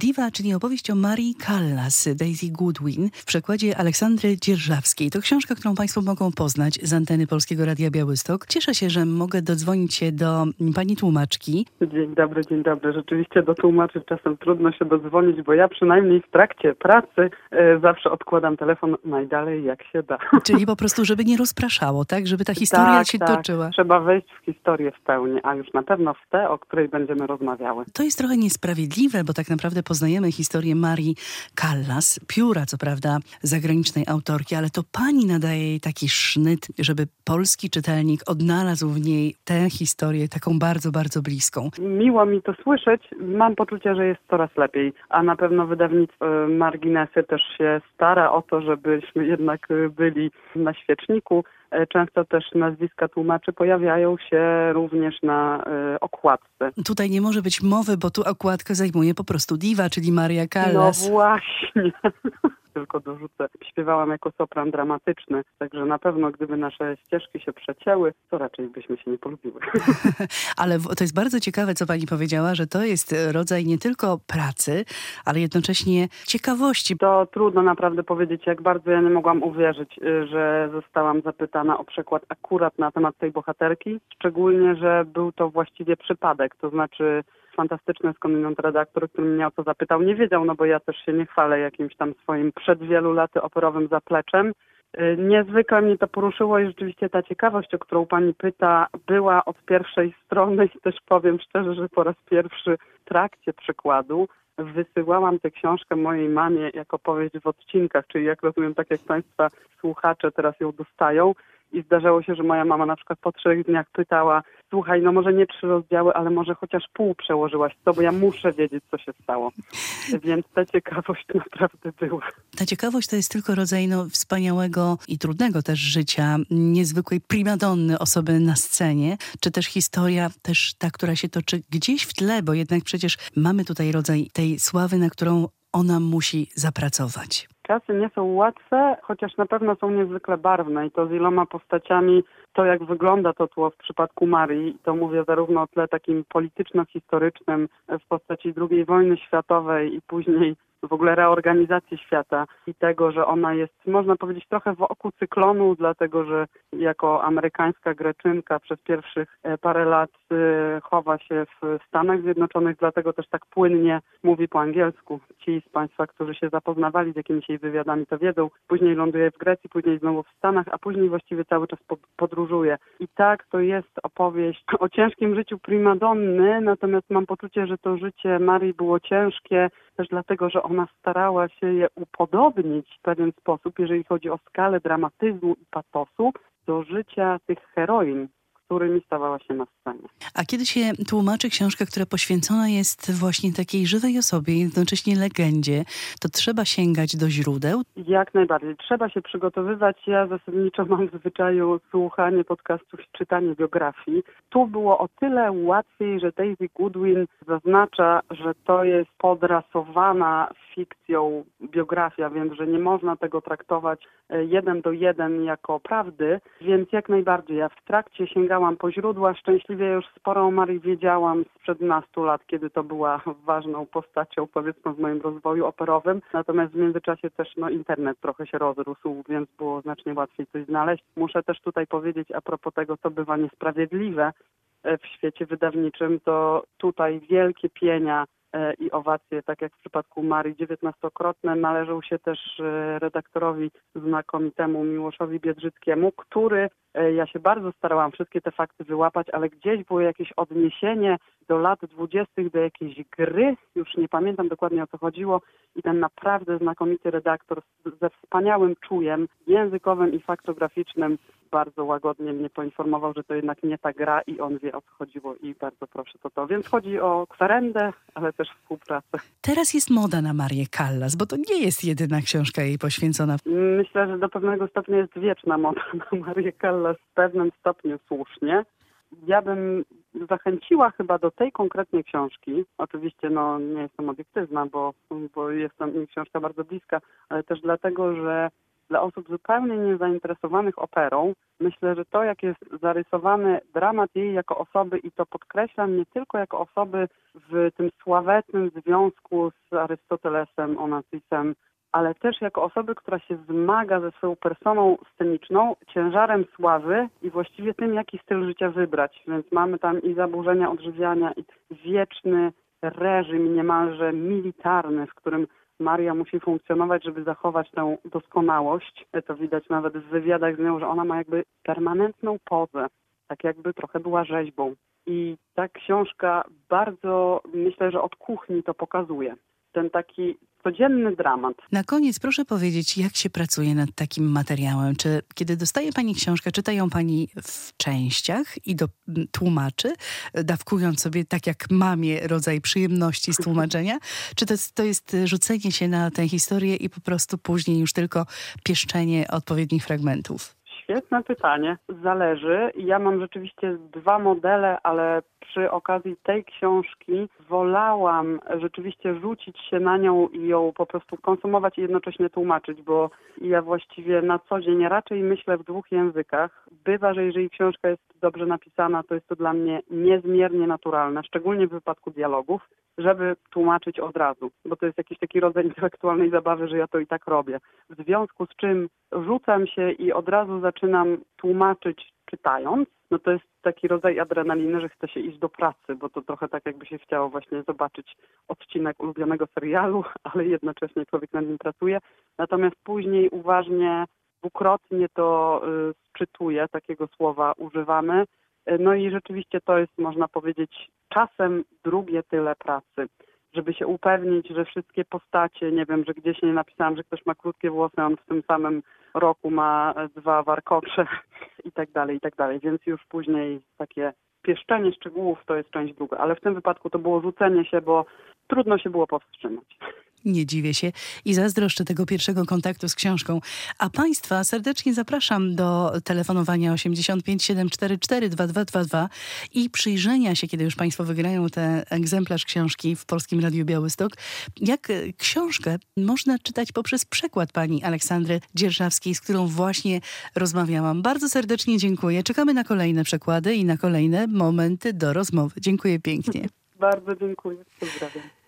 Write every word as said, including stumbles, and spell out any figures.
Diwa, czyli opowieść o Marii Callas, Daisy Goodwin w przekładzie Aleksandry Dzierżawskiej. To książka, którą Państwo mogą poznać z anteny Polskiego Radia Białystok. Cieszę się, że mogę dodzwonić się do pani tłumaczki. Dzień dobry, dzień dobry. Rzeczywiście do tłumaczy czasem trudno się dodzwonić, bo ja przynajmniej w trakcie pracy e, zawsze odkładam telefon najdalej jak się da. Czyli po prostu, żeby nie rozpraszało, tak? Żeby ta historia tak, się tak. toczyła. Trzeba wejść w historię w pełni, a już na pewno w tę, o której będziemy rozmawiały. To jest trochę niesprawiedliwe, bo tak naprawdę poznajemy historię Marii Callas, pióra co prawda zagranicznej autorki, ale to pani nadaje jej taki sznyt, żeby polski czytelnik odnalazł w niej tę historię taką bardzo, bardzo bliską. Miło mi to słyszeć. Mam poczucie, że jest coraz lepiej, a na pewno wydawnictwo Marginesy też się stara o to, żebyśmy jednak byli na świeczniku. Często też nazwiska tłumaczy pojawiają się również na y, okładce. Tutaj nie może być mowy, bo tu okładkę zajmuje po prostu diwa, czyli Maria Callas. No właśnie. Tylko dorzucę. Śpiewałam jako sopran dramatyczny, także na pewno gdyby nasze ścieżki się przecięły, to raczej byśmy się nie polubiły. Ale to jest bardzo ciekawe, co pani powiedziała, że to jest rodzaj nie tylko pracy, ale jednocześnie ciekawości. To trudno naprawdę powiedzieć, jak bardzo ja nie mogłam uwierzyć, że zostałam zapytana o przekład akurat na temat tej bohaterki. Szczególnie, że był to właściwie przypadek, to znaczy fantastyczny skądinąd redaktor, który mnie o to zapytał, nie wiedział, no bo ja też się nie chwalę jakimś tam swoim przed wielu laty operowym zapleczem. Niezwykle mnie to poruszyło i rzeczywiście ta ciekawość, o którą pani pyta, była od pierwszej strony i też powiem szczerze, że po raz pierwszy w trakcie przykładu wysyłałam tę książkę mojej mamie jako powieść w odcinkach, czyli jak rozumiem, tak jak państwa słuchacze teraz ją dostają. I zdarzało się, że moja mama na przykład po trzech dniach pytała, słuchaj, no może nie trzy rozdziały, ale może chociaż pół przełożyłaś to, bo ja muszę wiedzieć, co się stało. Więc ta ciekawość naprawdę była. Ta ciekawość to jest tylko rodzaj no, wspaniałego i trudnego też życia, niezwykłej primadonny osoby na scenie, czy też historia też ta, która się toczy gdzieś w tle, bo jednak przecież mamy tutaj rodzaj tej sławy, na którą ona musi zapracować. Czasy nie są łatwe, chociaż na pewno są niezwykle barwne i to z iloma postaciami, to jak wygląda to tło w przypadku Marii, to mówię zarówno o tle takim polityczno-historycznym w postaci drugiej wojny światowej i później w ogóle reorganizacji świata i tego, że ona jest, można powiedzieć, trochę w oku cyklonu, dlatego że jako amerykańska Greczynka przez pierwszych parę lat chowa się w Stanach Zjednoczonych, dlatego też tak płynnie mówi po angielsku. Ci z państwa, którzy się zapoznawali z jakimiś jej wywiadami, to wiedzą. Później ląduje w Grecji, później znowu w Stanach, a później właściwie cały czas podróżuje. I tak, to jest opowieść o ciężkim życiu primadonny, natomiast mam poczucie, że to życie Marii było ciężkie też dlatego, że ona starała się je upodobnić w pewien sposób, jeżeli chodzi o skalę dramatyzmu i patosu, do życia tych heroin, którymi stawała się na scenie. A kiedy się tłumaczy książkę, która poświęcona jest właśnie takiej żywej osobie, jednocześnie legendzie, to trzeba sięgać do źródeł? Jak najbardziej. Trzeba się przygotowywać. Ja zasadniczo mam w zwyczaju słuchanie podcastów, czytanie biografii. Tu było o tyle łatwiej, że Daisy Goodwin zaznacza, że to jest podrasowana fikcją biografia, więc że nie można tego traktować jeden do jeden jako prawdy, więc jak najbardziej. Ja w trakcie sięgałam po źródła. Szczęśliwie już sporo o Marii wiedziałam sprzed nastu lat, kiedy to była ważną postacią, powiedzmy, w moim rozwoju operowym. Natomiast w międzyczasie też no, internet trochę się rozrósł, więc było znacznie łatwiej coś znaleźć. Muszę też tutaj powiedzieć a propos tego, co bywa niesprawiedliwe w świecie wydawniczym, to tutaj wielkie pienia i owacje, tak jak w przypadku Marii, dziewiętnastokrotne, należą się też redaktorowi znakomitemu Miłoszowi Biedrzyckiemu, który, ja się bardzo starałam wszystkie te fakty wyłapać, ale gdzieś było jakieś odniesienie do lat dwudziestych, do jakiejś gry, już nie pamiętam dokładnie o co chodziło i ten naprawdę znakomity redaktor ze wspaniałym czujem językowym i faktograficznym bardzo łagodnie mnie poinformował, że to jednak nie ta gra i on wie o co chodziło i bardzo proszę to to. Więc chodzi o kwerendę, ale też współpracę. Teraz jest moda na Marię Callas, bo to nie jest jedyna książka jej poświęcona. Myślę, że do pewnego stopnia jest wieczna moda na Marię Callas, w pewnym stopniu słusznie. Ja bym zachęciła chyba do tej konkretnej książki. Oczywiście no, nie jestem obiektywna, bo, bo jest to mi książka bardzo bliska, ale też dlatego, że dla osób zupełnie niezainteresowanych operą, myślę, że to, jak jest zarysowany dramat jej jako osoby, i to podkreślam, nie tylko jako osoby w tym sławetnym związku z Arystotelesem, Onasisem, ale też jako osoby, która się zmaga ze swoją personą sceniczną, ciężarem sławy i właściwie tym, jaki styl życia wybrać. Więc mamy tam i zaburzenia odżywiania, i wieczny reżim niemalże militarny, w którym Maria musi funkcjonować, żeby zachować tę doskonałość. To widać nawet w wywiadach z nią, że ona ma jakby permanentną pozę, tak jakby trochę była rzeźbą. I ta książka bardzo, myślę, że od kuchni to pokazuje. Ten taki codzienny dramat. Na koniec proszę powiedzieć, jak się pracuje nad takim materiałem? Czy kiedy dostaje pani książkę, czyta ją pani w częściach i do, tłumaczy, dawkując sobie tak jak mamie rodzaj przyjemności z tłumaczenia? Czy to jest, to jest rzucenie się na tę historię i po prostu później już tylko pieszczenie odpowiednich fragmentów? Świetne pytanie. Zależy. Ja mam rzeczywiście dwa modele, ale przy okazji tej książki wolałam rzeczywiście rzucić się na nią i ją po prostu konsumować i jednocześnie tłumaczyć, bo ja właściwie na co dzień raczej myślę w dwóch językach. Bywa, że jeżeli książka jest dobrze napisana, to jest to dla mnie niezmiernie naturalne, szczególnie w wypadku dialogów, żeby tłumaczyć od razu, bo to jest jakiś taki rodzaj intelektualnej zabawy, że ja to i tak robię. W związku z czym rzucam się i od razu zaczynam tłumaczyć czytając, no to jest taki rodzaj adrenaliny, że chce się iść do pracy, bo to trochę tak jakby się chciało właśnie zobaczyć odcinek ulubionego serialu, ale jednocześnie człowiek nad nim pracuje. Natomiast później uważnie, dwukrotnie to y, sczytuję, takiego słowa używamy. No i rzeczywiście to jest, można powiedzieć, czasem drugie tyle pracy, żeby się upewnić, że wszystkie postacie, nie wiem, że gdzieś nie napisałam, że ktoś ma krótkie włosy, on w tym samym roku ma dwa warkocze i tak dalej, i tak dalej. Więc już później takie pieszczenie szczegółów to jest część druga. Ale w tym wypadku to było rzucenie się, bo trudno się było powstrzymać. Nie dziwię się i zazdroszczę tego pierwszego kontaktu z książką. A Państwa serdecznie zapraszam do telefonowania osiemdziesiąt pięć siedem cztery cztery dwa dwa dwa dwa i przyjrzenia się, kiedy już Państwo wygrają ten egzemplarz książki w Polskim Radiu Białystok, jak książkę można czytać poprzez przekład pani Aleksandry Dzierżawskiej, z którą właśnie rozmawiałam. Bardzo serdecznie dziękuję. Czekamy na kolejne przekłady i na kolejne momenty do rozmowy. Dziękuję pięknie. Bardzo dziękuję. Pozdrawiam.